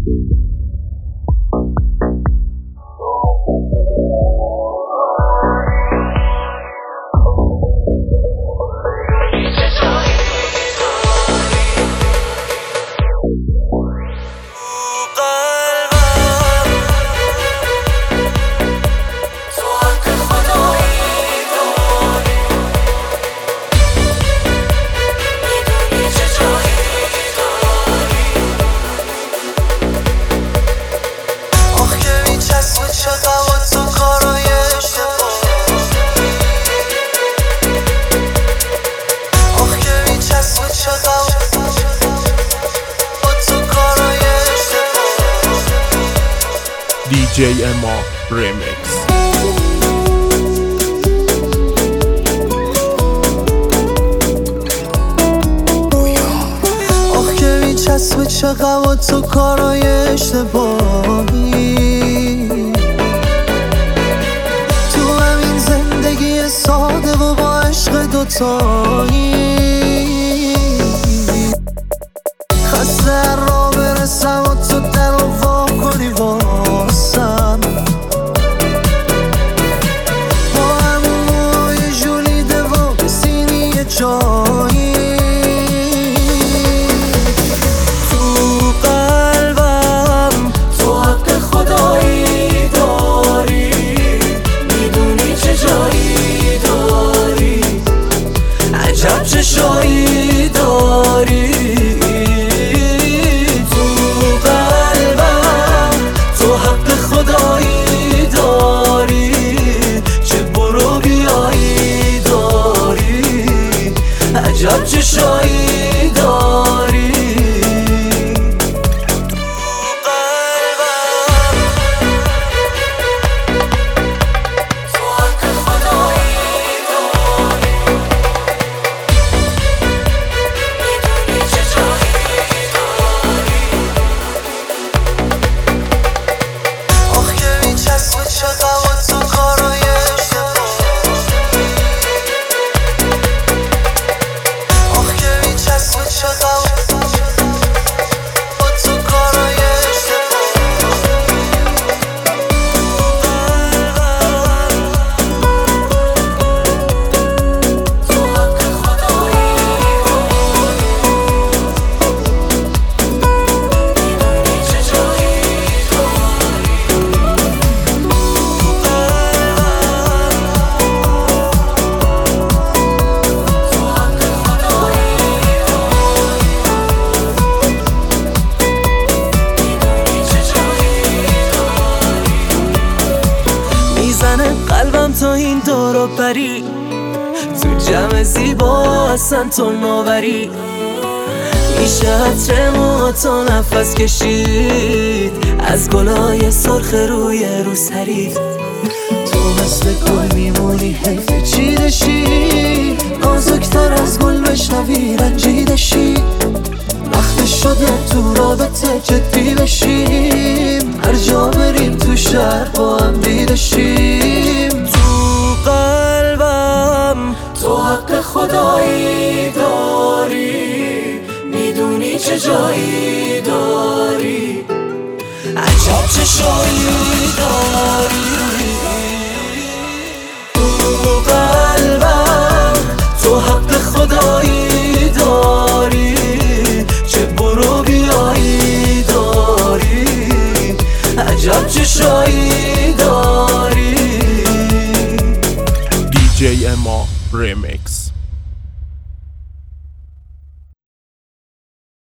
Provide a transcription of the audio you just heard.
DJ Emma Remix. آخ که میچسبه چقدر تو کارای اشتباهی، تو همین زندگی ساده و با عشق دوتایی. خسته را برسم و تو در رو وا کنی واسم، با همون موهای جولیده و سینی جایی. تو قلبم تو حق خدایی داری، میدونی چه جایی داری، عجب چه شایی داری. عجب چه شایی داری. تو حق خدایی داری، میدونی چه جایی داری. آخ که میچسبه چقدر تو کارای قلبم تا این دورو پری، تو جمع زیبا اصلا تو نوبری. میشه عطر موهاتو نفس کشید، از گلای سرخ روی روسری. تو مثل گل میمونی حیف چیدشی، نازکتر از گل بشنوی رنجیدشی. وقت شده تو رابطه جدی بشیم، هر جا بریم تو شهر با هم دیدشیم. تو قلبم تو حق خدایی داری، میدونی چه جایی داری، عجب چه شایی داری. تو قلبم تو حق خدایی داری، چه برو بیایی داری، عجب چه شایی داری. DJ Emma Remix.